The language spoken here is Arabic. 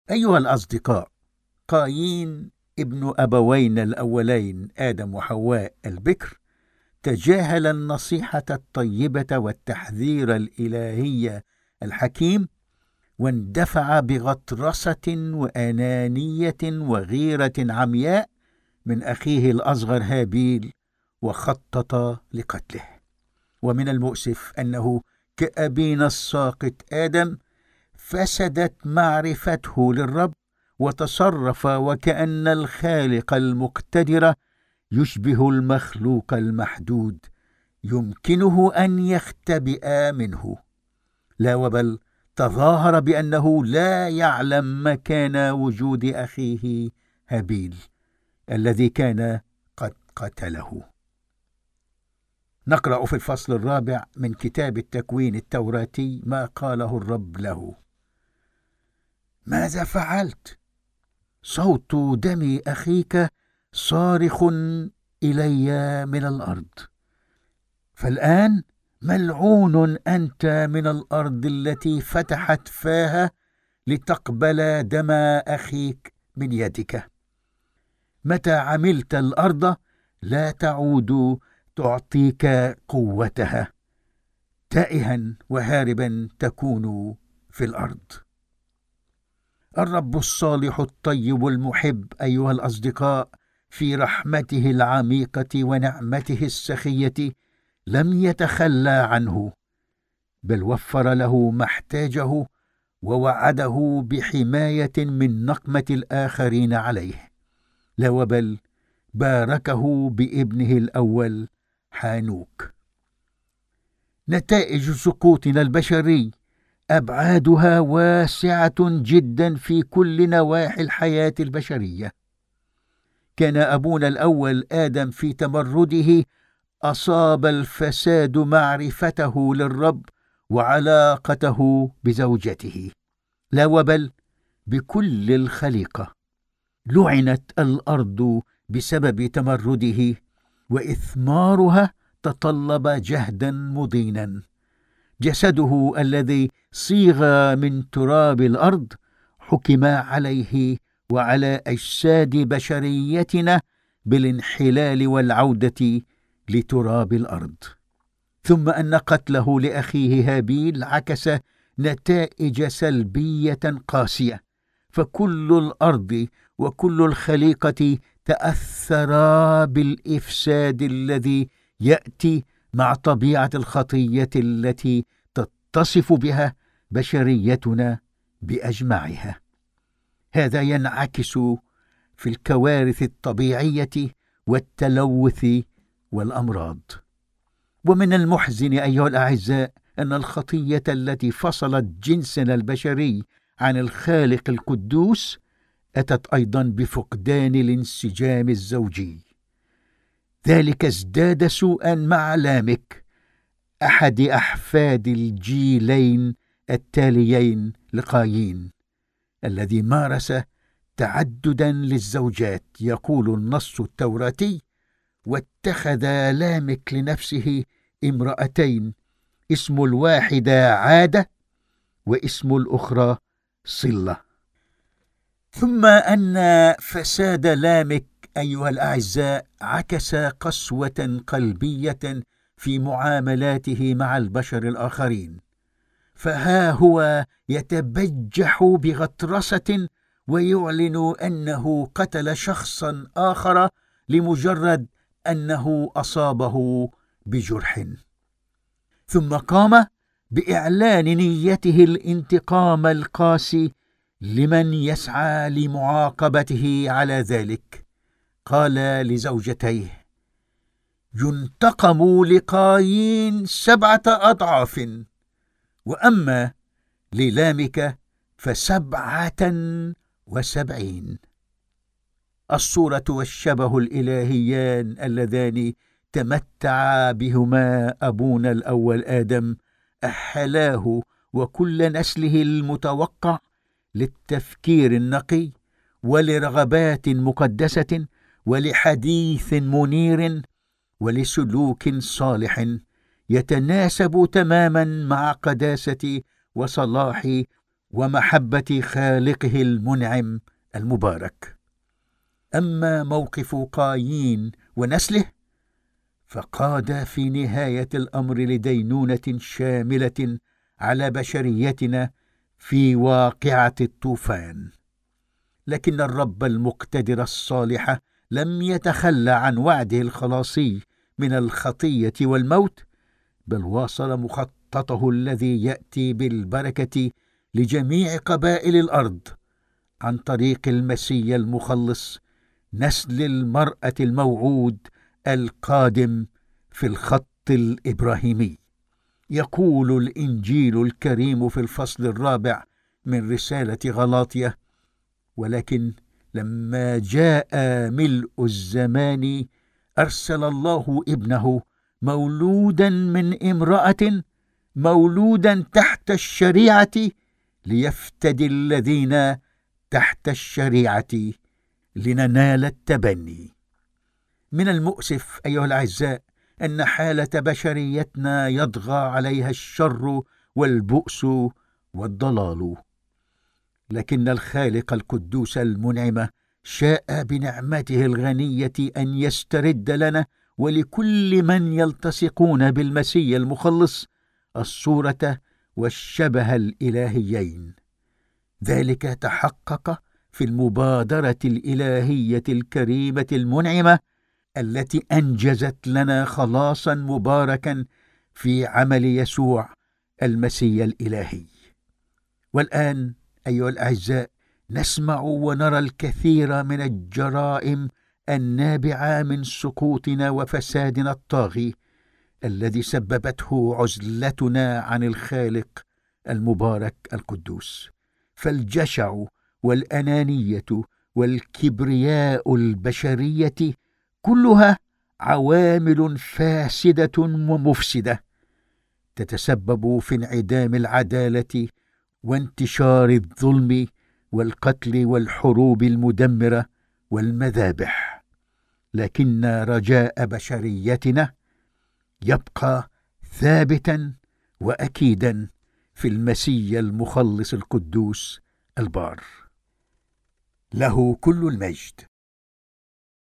أيها الأصدقاء، قايين ابن أبوين الأولين آدم وحواء البكر تجاهل النصيحة الطيبة والتحذير الإلهي الحكيم، واندفع بغطرسة وأنانية وغيرة عمياء من أخيه الأصغر هابيل، وخطط لقتله. ومن المؤسف أنه كأبينا الساقط آدم فسدت معرفته للرب، وتصرف وكأن الخالق المقتدر يشبه المخلوق المحدود يمكنه أن يختبئ منه. لا وبل تظاهر بأنه لا يعلم مكان وجود أخيه هابيل الذي كان قد قتله. نقرأ في الفصل 4 من كتاب التكوين التوراتي ما قاله الرب له: ماذا فعلت؟ صوت دم أخيك صارخ إلي من الأرض، فالآن ملعون أنت من الأرض التي فتحت فاها لتقبل دم أخيك من يدك. متى عملت الأرض لا تعود تعطيك قوتها، تائها وهاربا تكون في الأرض. الرب الصالح الطيب المحب أيها الأصدقاء في رحمته العميقة ونعمته السخية لم يتخلى عنه، بل وفر له ما احتاجه، ووعده بحماية من نقمة الآخرين عليه. لا وبل باركه بابنه الأول حانوك. نتائج سقوطنا البشري أبعادها واسعة جدا في كل نواحي الحياة البشرية. كان أبونا الأول آدم في تمرده أصاب الفساد معرفته للرب وعلاقته بزوجته. لا وبل بكل الخليقة. لعنت الأرض بسبب تمرده، وإثمارها تطلب جهدا مضينا. جسده الذي صيغ من تراب الأرض حكم عليه وعلى أجساد بشريتنا بالانحلال والعودة لتراب الأرض. ثم أن قتله لأخيه هابيل عكس نتائج سلبية قاسية، فكل الأرض وكل الخليقة تأثرا بالإفساد الذي يأتي مع طبيعة الخطية التي تتصف بها بشريتنا بأجمعها. هذا ينعكس في الكوارث الطبيعية والتلوث والأمراض. ومن المحزن أيها الأعزاء أن الخطية التي فصلت جنسنا البشري عن الخالق القدوس أتت أيضا بفقدان الانسجام الزوجي. ذلك ازداد سوءا مع لامك، أحد أحفاد الجيلين التاليين لقايين، الذي مارس تعددا للزوجات. يقول النص التوراتي: واتخذ لامك لنفسه امرأتين، اسم الواحدة عادة واسم الأخرى صلة. ثم أن فساد لامك أيها الأعزاء عكس قسوة قلبية في معاملاته مع البشر الآخرين، فها هو يتبجح بغطرسة ويعلن أنه قتل شخصا آخر لمجرد أنه أصابه بجرح. ثم قام بإعلان نيته الانتقام القاسي لمن يسعى لمعاقبته على ذلك. قال لزوجتيه: ينتقم لقايين 7 أضعاف، وأما للامك ف77. الصورة والشبه الإلهيان اللذان تمتع بهما أبونا الأول آدم أحلاه وكل نسله المتوقع للتفكير النقي ولرغبات مقدسة ولحديث منير ولسلوك صالح يتناسب تماما مع قداسة وصلاح ومحبة خالقه المنعم المبارك. أما موقف قايين ونسله فقاد في نهاية الأمر لدينونة شاملة على بشريتنا في واقعة الطوفان. لكن الرب المقتدر الصالح لم يتخلى عن وعده الخلاصي من الخطية والموت، بل واصل مخططه الذي يأتي بالبركة لجميع قبائل الأرض عن طريق المسيح المخلص، نسل المرأة الموعود القادم في الخط الإبراهيمي. يقول الإنجيل الكريم في الفصل 4 من رسالة غلاطية: ولكن لما جاء ملء الزمان أرسل الله ابنه مولودا من امرأة، مولودا تحت الشريعة، ليفتدي الذين تحت الشريعة لننال التبني. من المؤسف أيها الأعزاء أن حالة بشريتنا يطغى عليها الشر والبؤس والضلال، لكن الخالق القدوس المنعم شاء بنعمته الغنية أن يسترد لنا ولكل من يلتصقون بالمسيح المخلص الصورة والشبه الإلهيين. ذلك تحقق في المبادرة الإلهية الكريمة المنعمة التي أنجزت لنا خلاصا مباركا في عمل يسوع المسيح الإلهي. والآن أيها الأعزاء نسمع ونرى الكثير من الجرائم النابعة من سقوطنا وفسادنا الطاغي الذي سببته عزلتنا عن الخالق المبارك القدوس. فالجشع والأنانية والكبرياء البشرية كلها عوامل فاسدة ومفسدة تتسبب في انعدام العدالة وانتشار الظلم والقتل والحروب المدمرة والمذابح. لكن رجاء بشريتنا يبقى ثابتا وأكيدا في المسيح المخلص القدوس البار. له كل المجد.